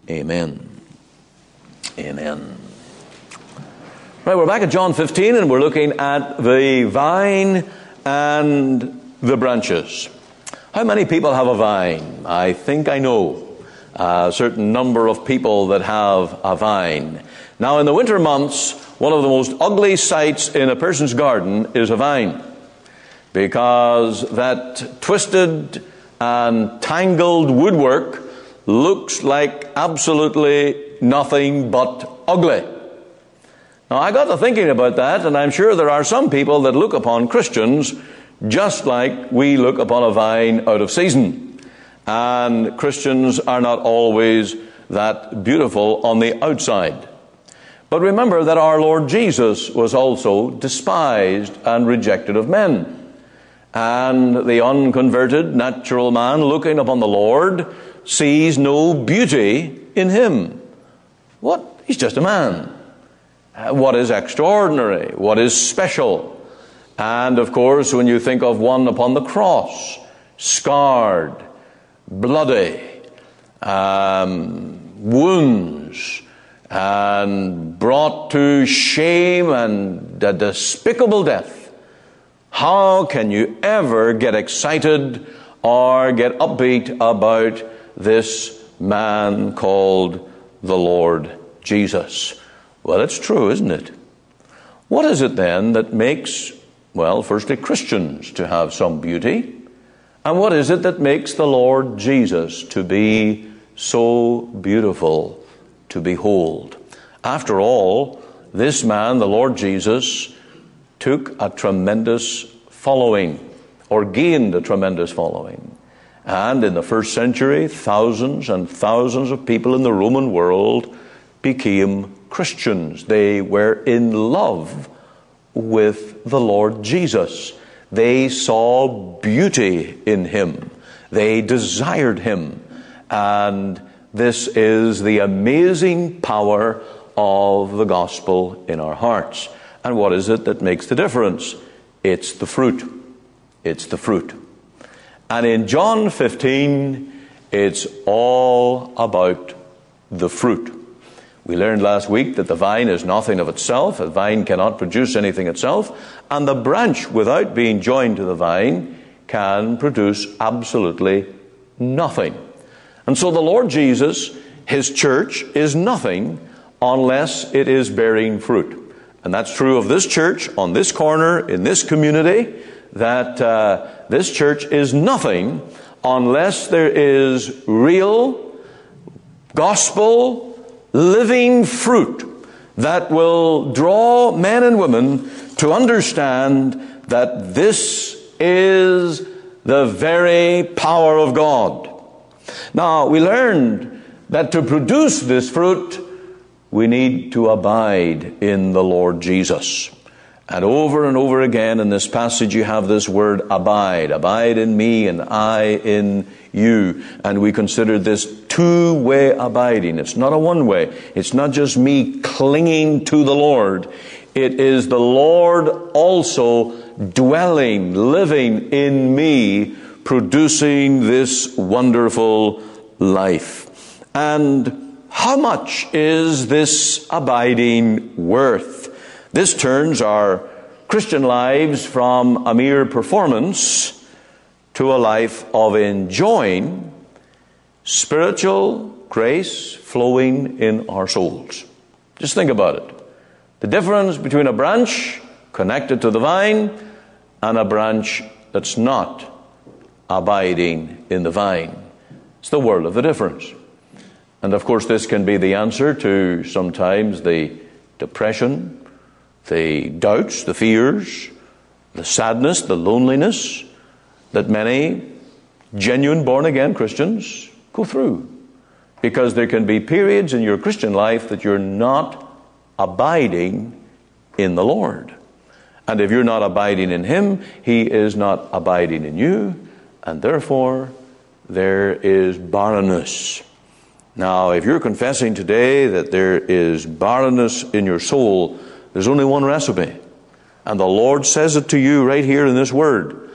Amen. Amen. Right, we're back at John 15, and we're looking at the vine and the branches. How many people have a vine? I think I know a certain number of people that have a vine. Now, in the winter months, one of the most ugly sights in a person's garden is a vine, because that twisted and tangled woodwork looks like absolutely nothing but ugly. Now, I got to thinking about that, and I'm sure there are some people that look upon Christians just like we look upon a vine out of season. And Christians are not always that beautiful on the outside. But remember that our Lord Jesus was also despised and rejected of men. And the unconverted natural man looking upon the Lord sees no beauty in him. What? He's just a man. What is extraordinary? What is special? And of course, when you think of one upon the cross, scarred, bloody, wounds, and brought to shame and a despicable death, how can you ever get excited or get upbeat about this man called the Lord Jesus? Well, it's true, isn't it? What is it then that makes, well, firstly, Christians to have some beauty? And what is it that makes the Lord Jesus to be so beautiful to behold? After all, this man, the Lord Jesus, took a tremendous following, or gained a tremendous following. And in the first century, thousands and thousands of people in the Roman world became Christians. They were in love with the Lord Jesus. They saw beauty in him. They desired him. And this is the amazing power of the gospel in our hearts. And what is it that makes the difference? It's the fruit. It's the fruit. And in John 15, it's all about the fruit. We learned last week that the vine is nothing of itself. A vine cannot produce anything itself. And the branch, without being joined to the vine, can produce absolutely nothing. And so the Lord Jesus, his church, is nothing unless it is bearing fruit. And that's true of this church, on this corner, in this community, that this church is nothing unless there is real gospel living fruit that will draw men and women to understand that this is the very power of God. Now, we learned that to produce this fruit, we need to abide in the Lord Jesus. And over again in this passage you have this word abide. Abide in me and I in you. And we consider this two-way abiding. It's not a one-way. It's not just me clinging to the Lord. It is the Lord also dwelling, living in me, producing this wonderful life. And how much is this abiding worth? This turns our Christian lives from a mere performance to a life of enjoying spiritual grace flowing in our souls. Just think about it. The difference between a branch connected to the vine and a branch that's not abiding in the vine. It's the world of the difference. And of course this can be the answer to sometimes the depression, the doubts, the fears, the sadness, the loneliness that many genuine born-again Christians go through. Because there can be periods in your Christian life that you're not abiding in the Lord. And if you're not abiding in Him, He is not abiding in you, and therefore there is barrenness. Now, if you're confessing today that there is barrenness in your soul, there's only one recipe. And the Lord says it to you right here in this word.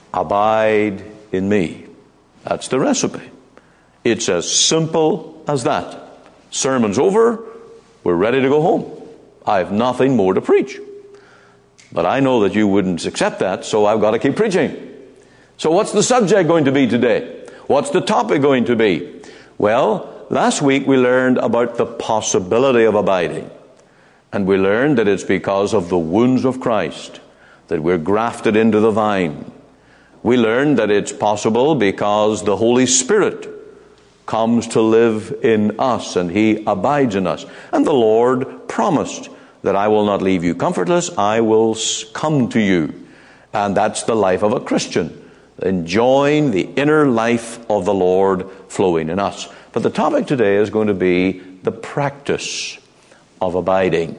Abide in me. That's the recipe. It's as simple as that. Sermon's over. We're ready to go home. I have nothing more to preach. But I know that you wouldn't accept that, so I've got to keep preaching. So what's the subject going to be today? What's the topic going to be? Well, last week we learned about the possibility of abiding. And we learned that it's because of the wounds of Christ that we're grafted into the vine. We learned that it's possible because the Holy Spirit comes to live in us and He abides in us. And the Lord promised that I will not leave you comfortless, I will come to you. And that's the life of a Christian, enjoying the inner life of the Lord flowing in us. But the topic today is going to be the practice of abiding,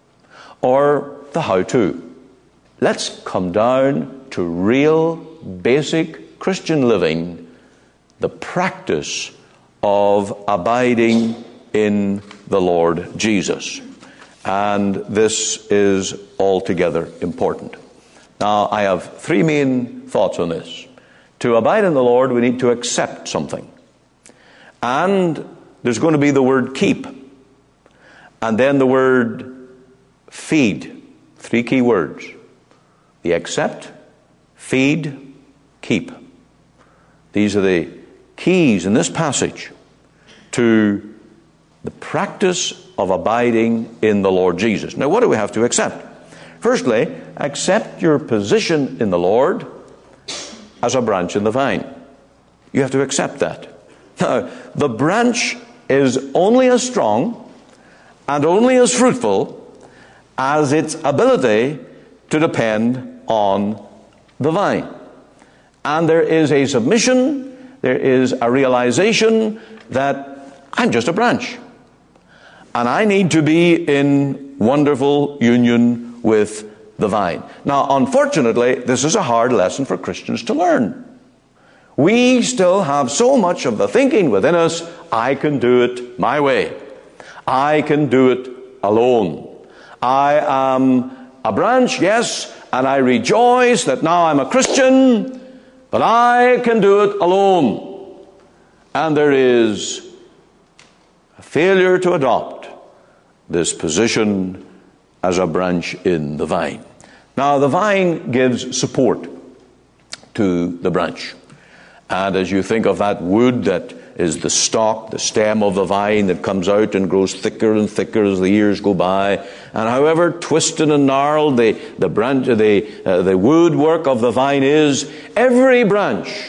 or the how-to. Let's come down to real, basic Christian living, the practice of abiding in the Lord Jesus. And this is altogether important. Now, I have three main thoughts on this. To abide in the Lord, we need to accept something. And there's going to be the word keep. And then the word feed. Three key words. The accept, feed, keep. These are the keys in this passage to the practice of abiding in the Lord Jesus. Now, what do we have to accept? Firstly, accept your position in the Lord as a branch in the vine. You have to accept that. Now, the branch is only as strong and only as fruitful as its ability to depend on the vine. And there is a submission, there is a realization that I'm just a branch. And I need to be in wonderful union with the vine. Now, unfortunately, this is a hard lesson for Christians to learn. We still have so much of the thinking within us, I can do it my way. I can do it alone. I am a branch, yes, and I rejoice that now I'm a Christian, but I can do it alone. And there is a failure to adopt this position as a branch in the vine. Now, the vine gives support to the branch. And as you think of that wood that is the stalk, the stem of the vine that comes out and grows thicker and thicker as the years go by, and however twisted and gnarled the woodwork of the vine is, every branch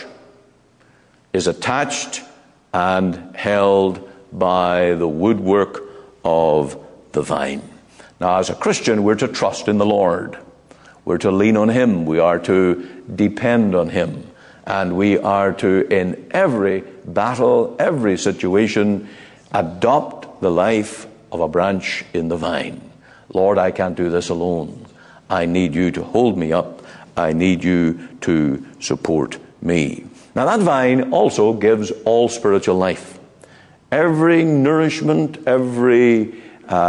is attached and held by the woodwork of the vine. Now, as a Christian, we're to trust in the Lord. We're to lean on Him. We are to depend on Him. And we are to, in every battle, every situation, adopt the life of a branch in the vine. Lord, I can't do this alone. I need you to hold me up. I need you to support me. Now, that vine also gives all spiritual life. Every nourishment, every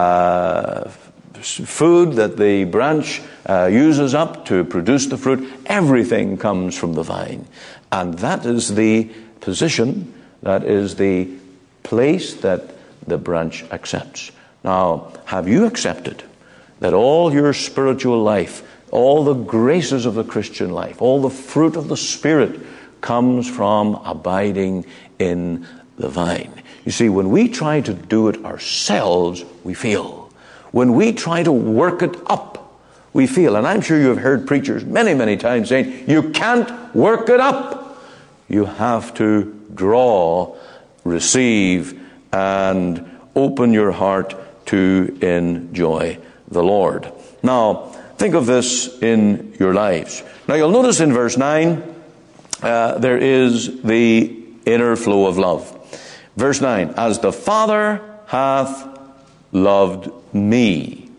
food that the branch uses up to produce the fruit, everything comes from the vine. And that is the position, that is the place that the branch accepts. Now, have you accepted that all your spiritual life, all the graces of the Christian life, all the fruit of the Spirit comes from abiding in the vine? You see, when we try to do it ourselves, we fail. When we try to work it up, we feel. And I'm sure you have heard preachers many, many times saying, you can't work it up. You have to draw, receive, and open your heart to enjoy the Lord. Now, think of this in your lives. Now, you'll notice in verse 9, there is the inner flow of love. Verse 9, as the Father hath loved me,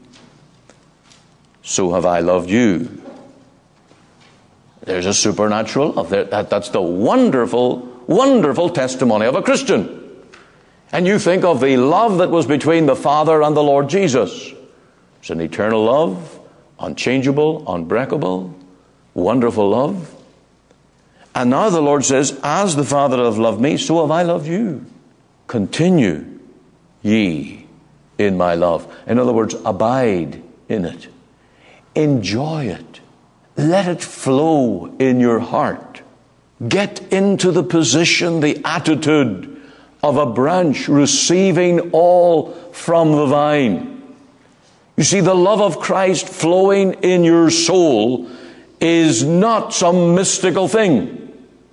so have I loved you. There's a supernatural love. That's the wonderful, wonderful testimony of a Christian. And you think of the love that was between the Father and the Lord Jesus. It's an eternal love, unchangeable, unbreakable, wonderful love. And now the Lord says, as the Father hath loved me, so have I loved you. Continue ye in my love. In other words, abide in it. Enjoy it. Let it flow in your heart. Get into the position, the attitude of a branch receiving all from the vine. You see, the love of Christ flowing in your soul is not some mystical thing.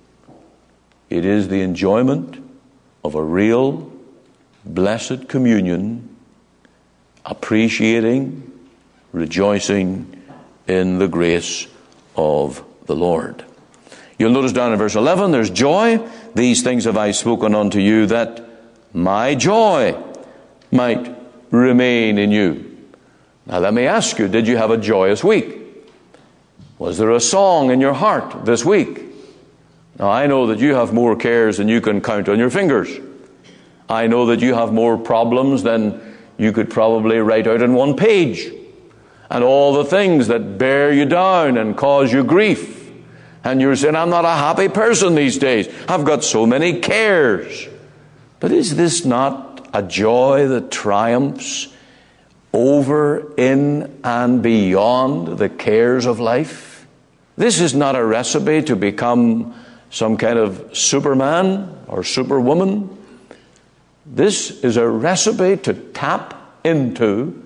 It is the enjoyment of a real, blessed communion, appreciating, rejoicing in the grace of the Lord. You'll notice down in verse 11, there's joy. These things have I spoken unto you, that my joy might remain in you. Now let me ask you, did you have a joyous week? Was there a song in your heart this week? Now I know that you have more cares than you can count on your fingers. I know that you have more problems than you could probably write out in one page. And all the things that bear you down and cause you grief. And you're saying, I'm not a happy person these days. I've got so many cares. But is this not a joy that triumphs over, in, and beyond the cares of life? This is not a recipe to become some kind of Superman or Superwoman. This is a recipe to tap into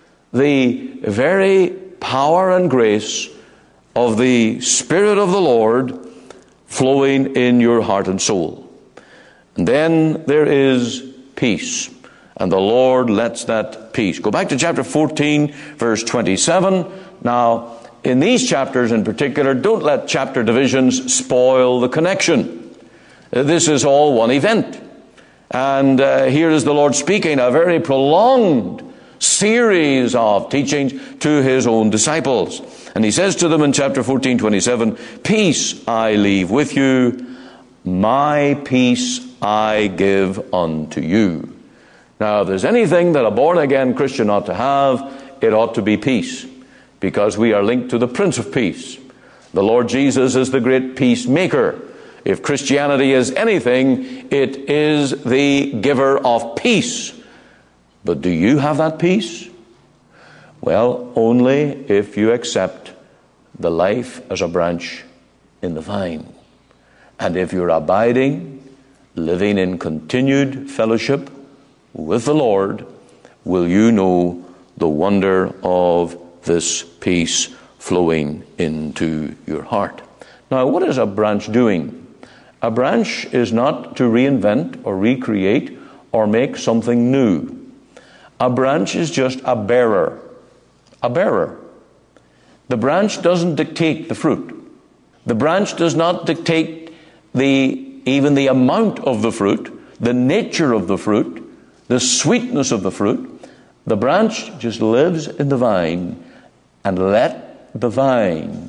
the very power and grace of the Spirit of the Lord flowing in your heart and soul. And then there is peace. And the Lord lets that peace. Go back to chapter 14, verse 27. Now, in these chapters in particular, don't let chapter divisions spoil the connection. This is all one event. And here is the Lord speaking a very prolonged series of teachings to his own disciples. And he says to them in chapter 14, 27, peace I leave with you, my peace I give unto you. Now, if there's anything that a born-again Christian ought to have, it ought to be peace, because we are linked to the Prince of Peace. The Lord Jesus is the great peacemaker. If Christianity is anything, it is the giver of peace. But do you have that peace? Well, only if you accept the life as a branch in the vine. And if you're abiding, living in continued fellowship with the Lord, will you know the wonder of this peace flowing into your heart. Now, what is a branch doing? A branch is not to reinvent or recreate or make something new. A branch is just a bearer. A bearer. The branch doesn't dictate the fruit. The branch does not dictate even the amount of the fruit, the nature of the fruit, the sweetness of the fruit. The branch just lives in the vine, and let the vine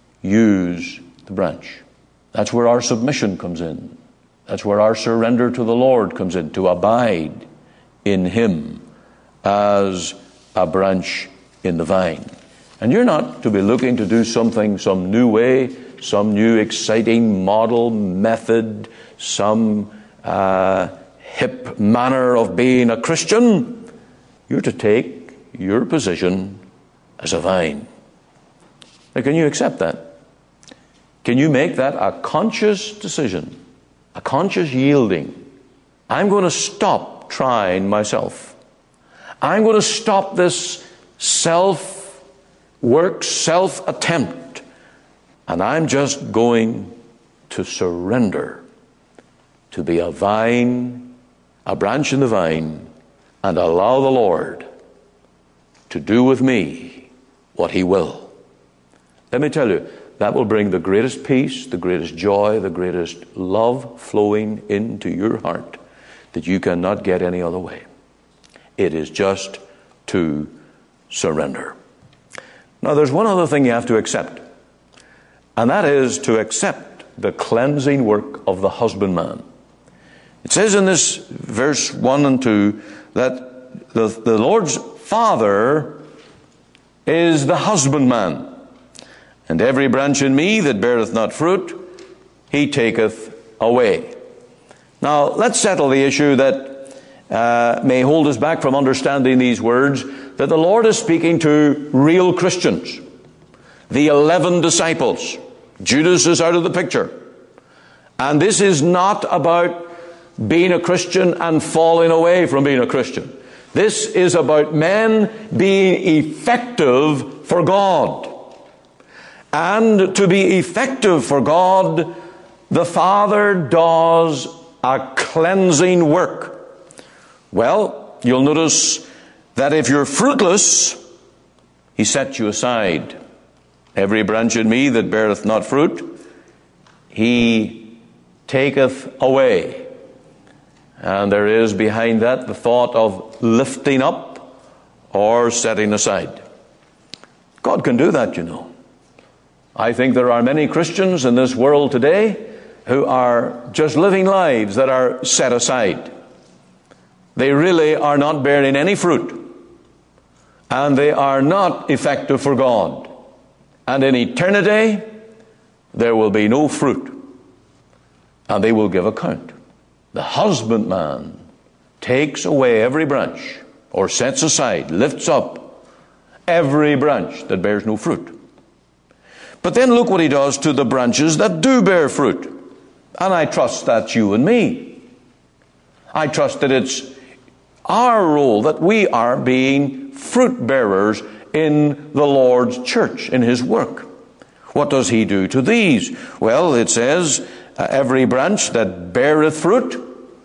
use the branch. That's where our submission comes in. That's where our surrender to the Lord comes in, to abide in him as a branch in the vine. And you're not to be looking to do something some new way, some new exciting model, method, some hip manner of being a Christian. You're to take your position as a vine. Now, can you accept that? Can you make that a conscious decision, a conscious yielding? I'm going to stop trying myself. I'm going to stop this self-work, self-attempt, and I'm just going to surrender to be a vine, a branch in the vine, and allow the Lord to do with me what he will. Let me tell you, that will bring the greatest peace, the greatest joy, the greatest love flowing into your heart that you cannot get any other way. It is just to surrender. Now, there's one other thing you have to accept, and that is to accept the cleansing work of the husbandman. It says in this verse 1 and 2 that the Lord's Father is the husbandman. And every branch in me that beareth not fruit, he taketh away. Now, let's settle the issue that may hold us back from understanding these words, that the Lord is speaking to real Christians. The 11 disciples. Judas is out of the picture. And this is not about being a Christian and falling away from being a Christian. This is about men being effective for God. And to be effective for God, the Father does a cleansing work. Well, you'll notice that if you're fruitless, He sets you aside. Every branch in me that beareth not fruit, He taketh away. And there is behind that the thought of lifting up or setting aside. God can do that, you know. I think there are many Christians in this world today who are just living lives that are set aside. They really are not bearing any fruit. And they are not effective for God. And in eternity, there will be no fruit. And they will give account. The husbandman takes away every branch, or sets aside, lifts up every branch that bears no fruit. But then look what He does to the branches that do bear fruit. And I trust that's you and me. I trust that it's our role, that we are being fruit bearers in the Lord's church, in His work. What does He do to these? Well, it says, every branch that beareth fruit,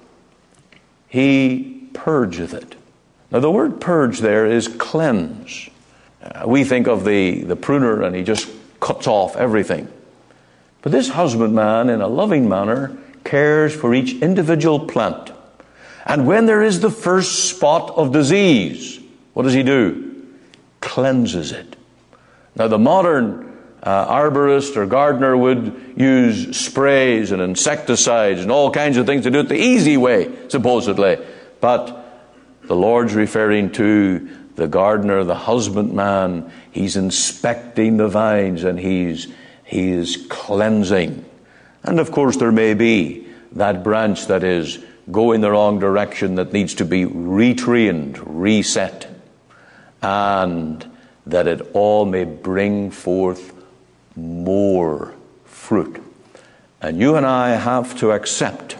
He purgeth it. Now the word purge there is cleanse. We think of the pruner and he just cuts off everything. But this husbandman, in a loving manner, cares for each individual plant. And when there is the first spot of disease, what does he do? Cleanses it. Now the modern arborist or gardener would use sprays and insecticides and all kinds of things to do it the easy way, supposedly. But the Lord's referring to the gardener, the husbandman. He's inspecting the vines and he is cleansing. And of course there may be that branch that is going the wrong direction that needs to be retrained, reset, and that it all may bring forth more fruit. And you and I have to accept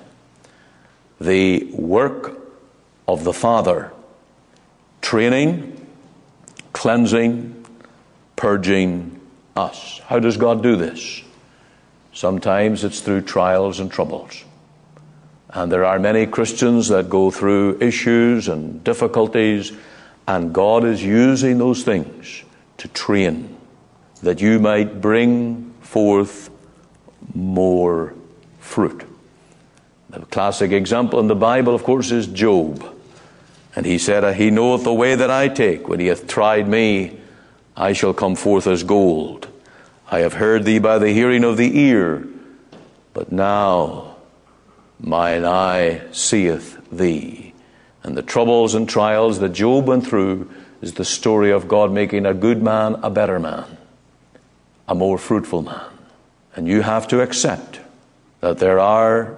the work of the Father, training, cleansing, purging us. How does God do this? Sometimes it's through trials and troubles. And there are many Christians that go through issues and difficulties, and God is using those things to train, that you might bring forth more fruit. The classic example in the Bible, of course, is Job. And he said, He knoweth the way that I take. When He hath tried me, I shall come forth as gold. I have heard thee by the hearing of the ear, but now mine eye seeth thee. And the troubles and trials that Job went through is the story of God making a good man a better man, a more fruitful man. And you have to accept that there are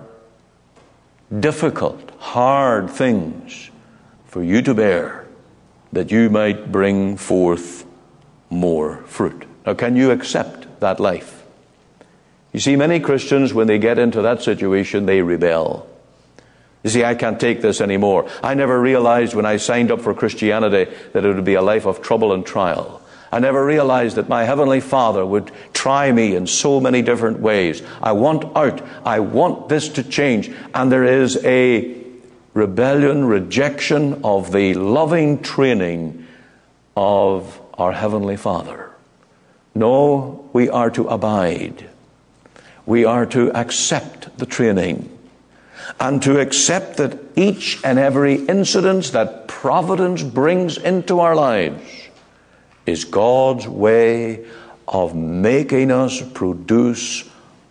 difficult, hard things for you to bear, that you might bring forth more fruit. Now, can you accept that life? You see, many Christians, when they get into that situation, they rebel. You see, I can't take this anymore. I never realized when I signed up for Christianity that it would be a life of trouble and trial. I never realized that my Heavenly Father would try me in so many different ways. I want out. I want this to change. And there is a rebellion, rejection of the loving training of our Heavenly Father. No, we are to abide. We are to accept the training. And to accept that each and every incident that providence brings into our lives is God's way of making us produce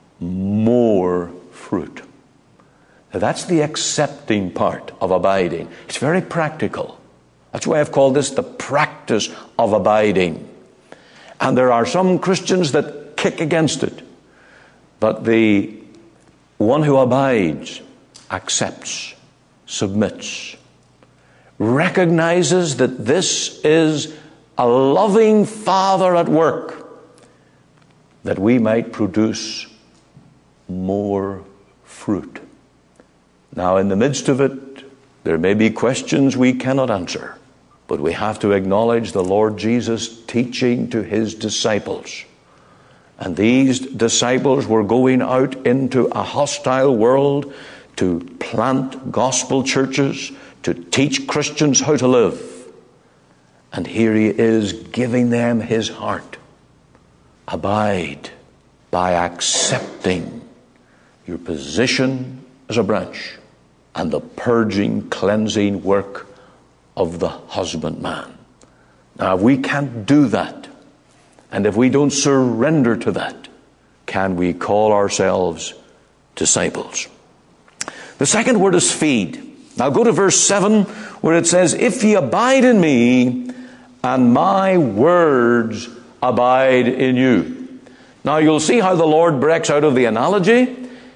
more fruit. Now, that's the accepting part of abiding. It's very practical. That's why I've called this the practice of abiding. And there are some Christians that kick against it. But the one who abides accepts, submits, recognizes that this is a loving Father at work, that we might produce more fruit. Now, in the midst of it, there may be questions we cannot answer, but we have to acknowledge the Lord Jesus teaching to his disciples. And these disciples were going out into a hostile world to plant gospel churches, to teach Christians how to live. And here he is giving them his heart. Abide by accepting your position as a branch and the purging, cleansing work of the husbandman. Now, if we can't do that, and if we don't surrender to that, can we call ourselves disciples? The second word is feed. Now go to verse 7, where it says, if ye abide in me, and my words abide in you. Now you'll see how the Lord breaks out of the analogy.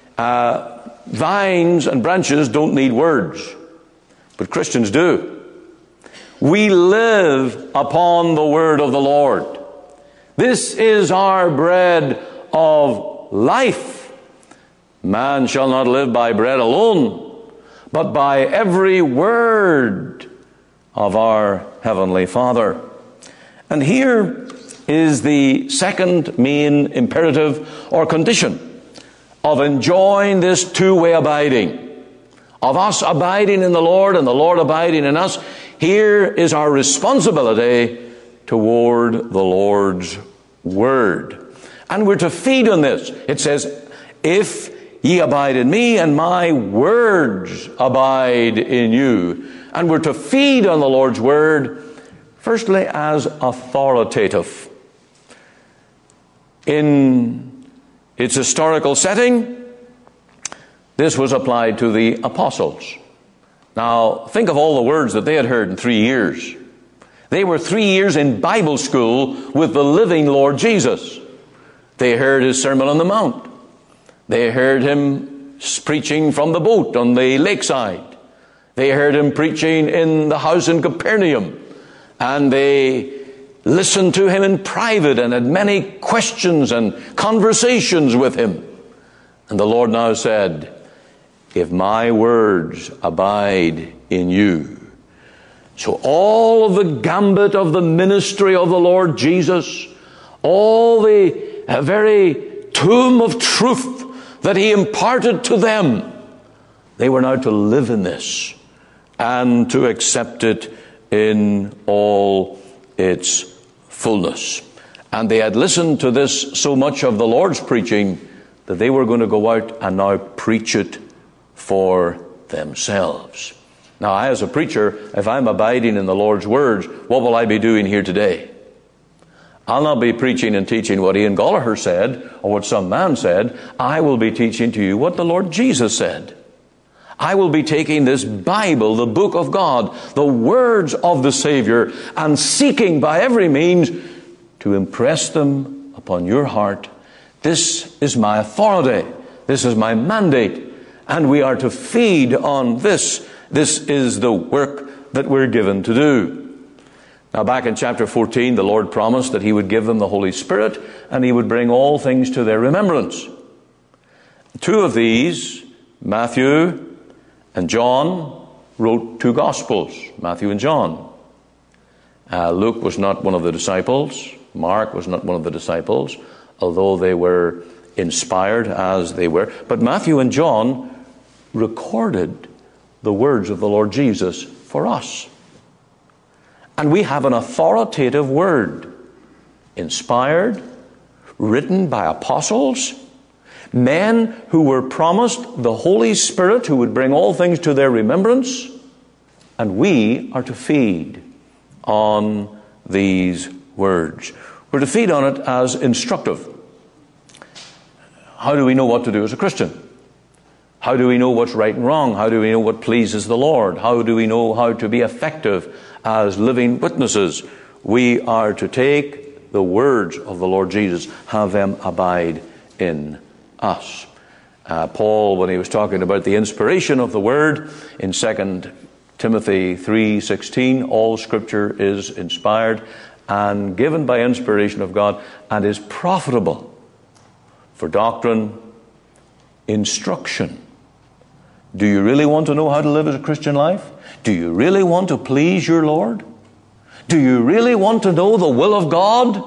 Vines and branches don't need words, but Christians do. We live upon the word of the Lord. This is our bread of life. Man shall not live by bread alone, but by every word of our Heavenly Father. And here is the second main imperative or condition of enjoying this two-way abiding, of us abiding in the Lord and the Lord abiding in us. Here is our responsibility toward the Lord's word. And we're to feed on this. It says, if ye abide in me and my words abide in you. And we're to feed on the Lord's word, firstly, as authoritative. In its historical setting, this was applied to the apostles. Now, think of all the words that they had heard in 3 years. They were 3 years in Bible school with the living Lord Jesus. They heard his Sermon on the Mount. They heard him preaching from the boat on the lakeside. They heard him preaching in the house in Capernaum. And they listened to him in private and had many questions and conversations with him. And the Lord now said, if my words abide in you. So all of the gambit of the ministry of the Lord Jesus, all the very tomb of truth that he imparted to them, they were now to live in this and to accept it in all its fullness. And they had listened to this so much of the Lord's preaching that they were going to go out and now preach it for themselves. Now, I as a preacher, if I'm abiding in the Lord's words, what will I be doing here today? I'll not be preaching and teaching what Ian Gallagher said or what some man said. I will be teaching to you what the Lord Jesus said. I will be taking this Bible, the book of God, the words of the Savior, and seeking by every means to impress them upon your heart. This is my authority. This is my mandate. And we are to feed on this. This is the work that we're given to do. Now, back in chapter 14, the Lord promised that he would give them the Holy Spirit and he would bring all things to their remembrance. Two of these, Matthew and John, wrote two Gospels, Matthew and John. Luke was not one of the disciples. Mark was not one of the disciples, although they were inspired as they were. But Matthew and John recorded the words of the Lord Jesus for us. And we have an authoritative word, inspired, written by apostles, men who were promised the Holy Spirit who would bring all things to their remembrance, and we are to feed on these words. We're to feed on it as instructive. How do we know what to do as a Christian? How do we know what's right and wrong? How do we know what pleases the Lord? How do we know how to be effective as living witnesses? We are to take the words of the Lord Jesus, have them abide in us. Paul, when he was talking about the inspiration of the word in 2 Timothy 3:16, all Scripture is inspired and given by inspiration of God and is profitable for doctrine, instruction. Do you really want to know how to live as a Christian life? Do you really want to please your Lord? Do you really want to know the will of God?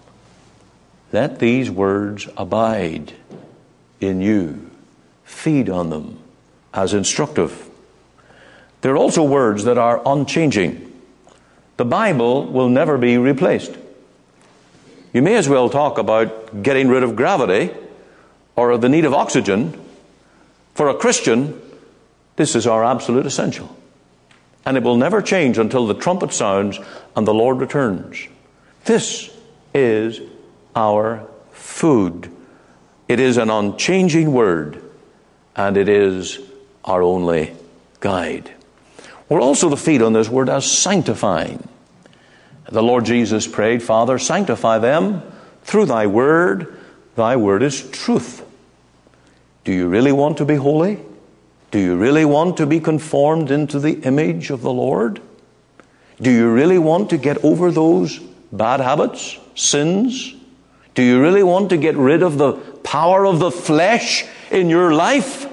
Let these words abide in you. Feed on them as instructive. There are also words that are unchanging. The Bible will never be replaced. You may as well talk about getting rid of gravity or the need of oxygen. For a Christian, this is our absolute essential. And it will never change until the trumpet sounds and the Lord returns. This is our food. It is an unchanging word, and it is our only guide. We're also to feed on this word as sanctifying. The Lord Jesus prayed, Father, sanctify them through thy word. Thy word is truth. Do you really want to be holy? Do you really want to be conformed into the image of the Lord? Do you really want to get over those bad habits, sins? Do you really want to get rid of the power of the flesh in your life?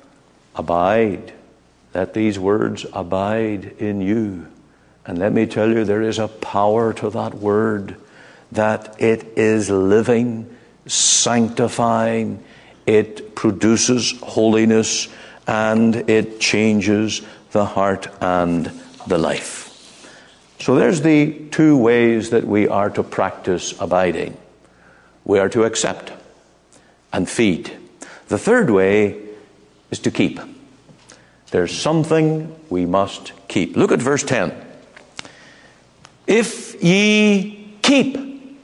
Abide. Let these words abide in you. And let me tell you, there is a power to that word, that it is living, sanctifying, it produces holiness, and it changes the heart and the life. So there's the two ways that we are to practice abiding. We are to accept and feed. The third way is to keep. There's something we must keep. Look at verse 10. If ye keep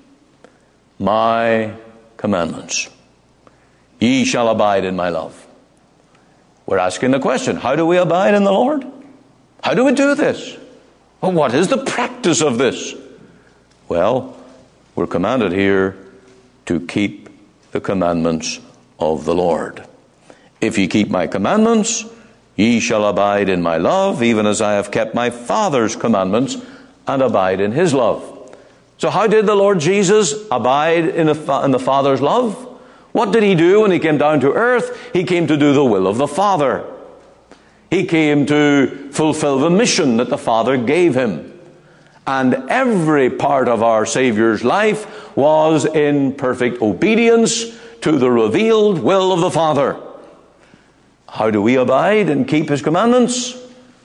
my commandments, ye shall abide in my love. We're asking the question, how do we abide in the Lord? How do we do this? Well, what is the practice of this? Well, we're commanded here to keep the commandments of the Lord. If ye keep my commandments, ye shall abide in my love, even as I have kept my Father's commandments and abide in his love. So how did the Lord Jesus abide in the Father's love? What did he do when he came down to earth? He came to do the will of the Father. He came to fulfill the mission that the Father gave him. And every part of our Savior's life was in perfect obedience to the revealed will of the Father. How do we abide and keep his commandments?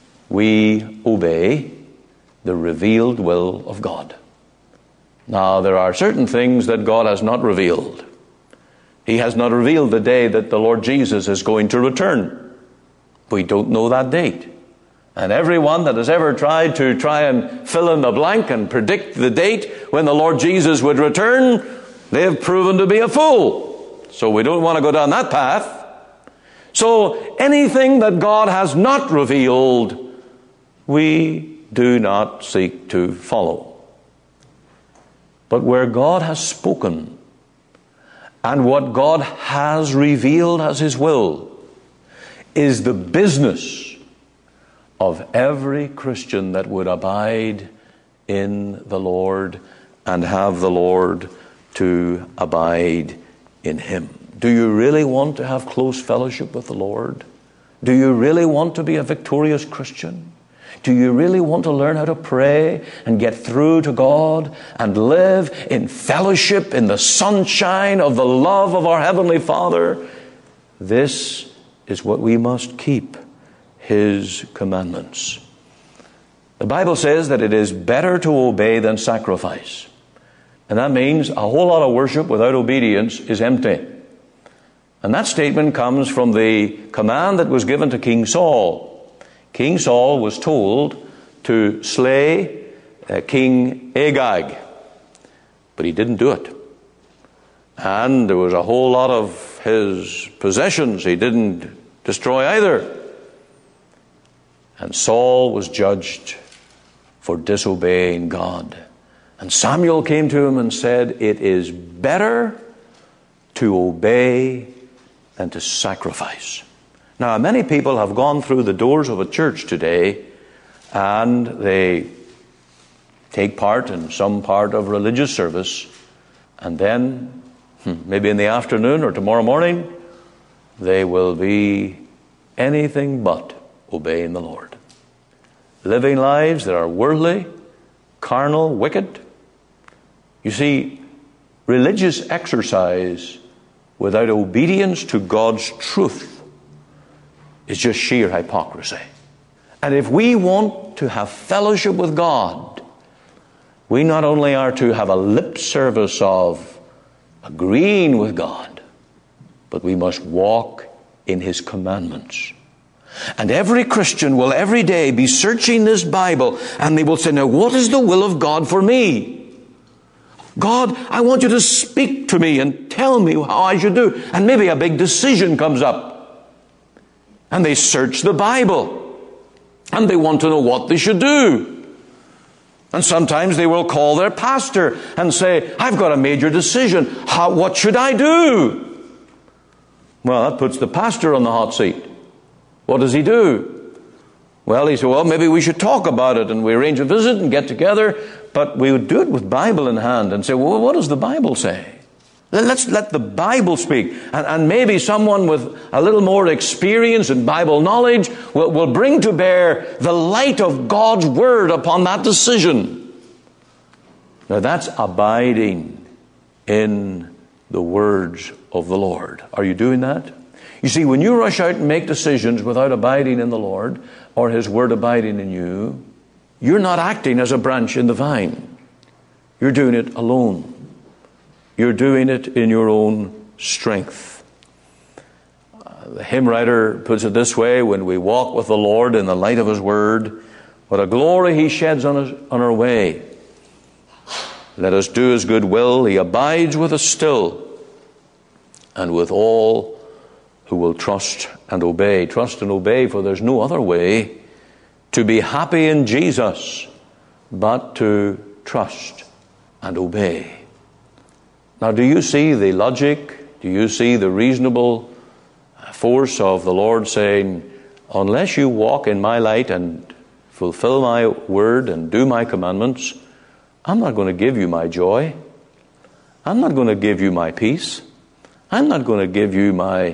We obey the revealed will of God. Now, there are certain things that God has not revealed. He has not revealed the day that the Lord Jesus is going to return. We don't know that date. And everyone that has ever tried to fill in the blank and predict the date when the Lord Jesus would return, they have proven to be a fool. So we don't want to go down that path. So anything that God has not revealed, we do not seek to follow. But where God has spoken, and what God has revealed as his will, is the business of every Christian that would abide in the Lord and have the Lord to abide in him. Do you really want to have close fellowship with the Lord? Do you really want to be a victorious Christian? Do you really want to learn how to pray and get through to God and live in fellowship in the sunshine of the love of our Heavenly Father? This is what we must keep, his commandments. The Bible says that it is better to obey than sacrifice. And that means a whole lot of worship without obedience is empty. And that statement comes from the command that was given to King Saul. King Saul was told to slay King Agag, but he didn't do it. And there was a whole lot of his possessions he didn't destroy either. And Saul was judged for disobeying God. And Samuel came to him and said, it is better to obey than to sacrifice. Now, many people have gone through the doors of a church today and they take part in some part of religious service, and then, maybe in the afternoon or tomorrow morning, they will be anything but obeying the Lord. Living lives that are worldly, carnal, wicked. You see, religious exercise without obedience to God's truth is just sheer hypocrisy. And if we want to have fellowship with God, we not only are to have a lip service of agreeing with God, but we must walk in His commandments. And every Christian will every day be searching this Bible, and they will say, now what is the will of God for me? God, I want you to speak to me and tell me how I should do. And maybe a big decision comes up. And they search the Bible. And they want to know what they should do. And sometimes they will call their pastor and say, I've got a major decision. What should I do? Well, that puts the pastor on the hot seat. What does he do? Well, he said, well, maybe we should talk about it, and we arrange a visit and get together. But we would do it with Bible in hand and say, well, what does the Bible say? Let's let the Bible speak. And maybe someone with a little more experience and Bible knowledge will bring to bear the light of God's Word upon that decision. Now that's abiding in the words of the Lord. Are you doing that? You see, when you rush out and make decisions without abiding in the Lord, or His Word abiding in you, you're not acting as a branch in the vine. You're doing it alone. You're doing it in your own strength. The hymn writer puts it this way: when we walk with the Lord in the light of His Word, what a glory He sheds on our way. Let us do His good will. He abides with us still, and with all who will trust and obey. Trust and obey, for there's no other way to be happy in Jesus but to trust and obey. Now, do you see the logic? Do you see the reasonable force of the Lord saying, unless you walk in my light and fulfill my word and do my commandments, I'm not going to give you my joy. I'm not going to give you my peace. I'm not going to give you my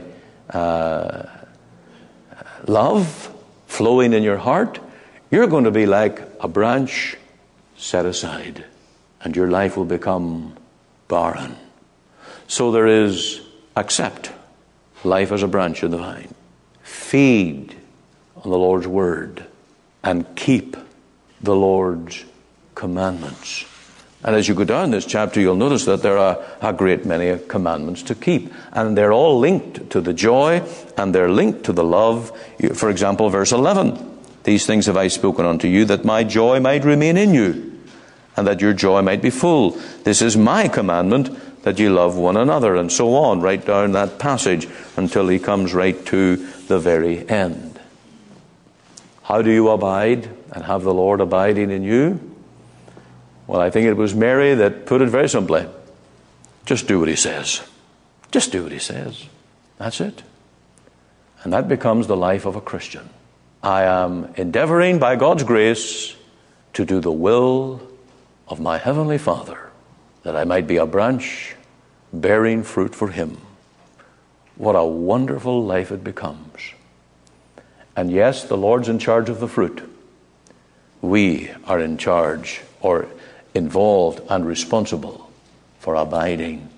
love flowing in your heart. You're going to be like a branch set aside, and your life will become barren. So there is accept life as a branch in the vine. Feed on the Lord's Word and keep the Lord's commandments. And as you go down this chapter, you'll notice that there are a great many commandments to keep. And they're all linked to the joy, and they're linked to the love. For example, verse 11. These things have I spoken unto you, that my joy might remain in you, and that your joy might be full. This is my commandment, that you love one another. And so on, right down that passage, until he comes right to the very end. How do you abide and have the Lord abiding in you? Well, I think it was Mary that put it very simply. Just do what He says. Just do what He says. That's it. And that becomes the life of a Christian. I am endeavoring by God's grace to do the will of my Heavenly Father, that I might be a branch bearing fruit for Him. What a wonderful life it becomes. And yes, the Lord's in charge of the fruit. We are in charge, or involved and responsible for abiding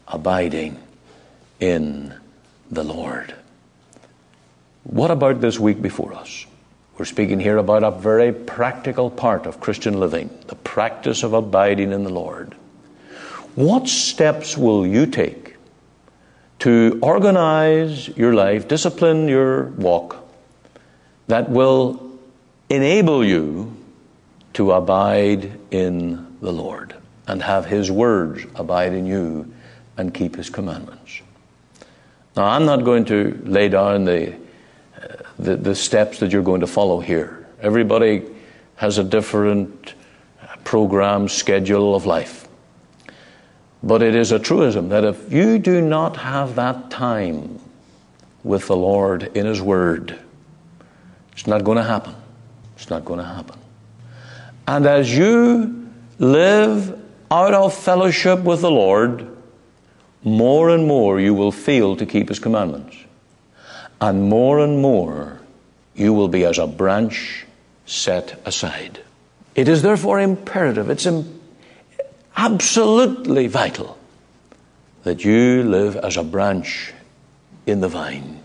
in the Lord. What about this week before us? We're speaking here about a very practical part of Christian living, the practice of abiding in the Lord. What steps will you take to organize your life, discipline your walk, that will enable you to abide in the Lord and have His words abide in you and keep His commandments? Now, I'm not going to lay down the steps that you're going to follow here. Everybody has a different program, schedule of life. But it is a truism that if you do not have that time with the Lord in His Word, it's not going to happen. It's not going to happen. And as you live out of fellowship with the Lord, more and more you will fail to keep His commandments. And more you will be as a branch set aside. It is therefore imperative, it's absolutely vital that you live as a branch in the vine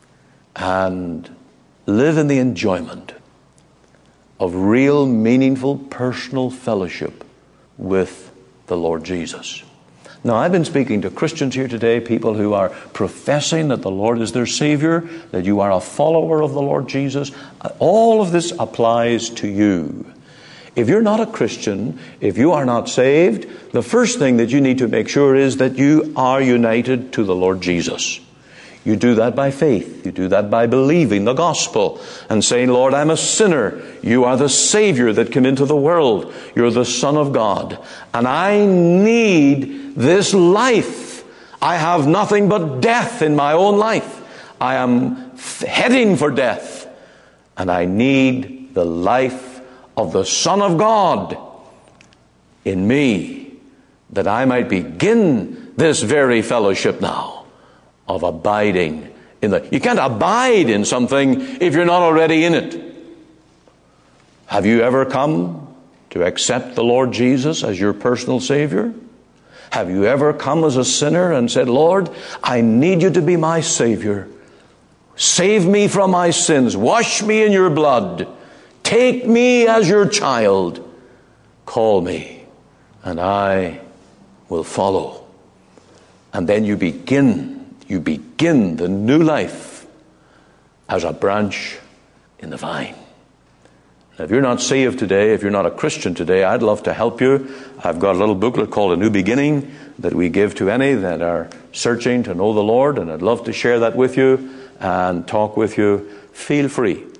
and live in the enjoyment of real, meaningful, personal fellowship with the Lord Jesus. Now, I've been speaking to Christians here today, people who are professing that the Lord is their Savior, that you are a follower of the Lord Jesus. All of this applies to you. If you're not a Christian, if you are not saved, the first thing that you need to make sure is that you are united to the Lord Jesus. You do that by faith. You do that by believing the gospel and saying, Lord, I'm a sinner. You are the Savior that came into the world. You're the Son of God. And I need this life. I have nothing but death in my own life. I am heading for death. And I need the life of the Son of God in me, that I might begin this very fellowship now of abiding in the... You can't abide in something if you're not already in it. Have you ever come to accept the Lord Jesus as your personal Savior? Have you ever come as a sinner and said, Lord, I need you to be my Savior. Save me from my sins. Wash me in your blood. Take me as your child. Call me, and I will follow. And then you begin the new life as a branch in the vine. Now, if you're not saved today, if you're not a Christian today, I'd love to help you. I've got a little booklet called A New Beginning that we give to any that are searching to know the Lord, and I'd love to share that with you and talk with you. Feel free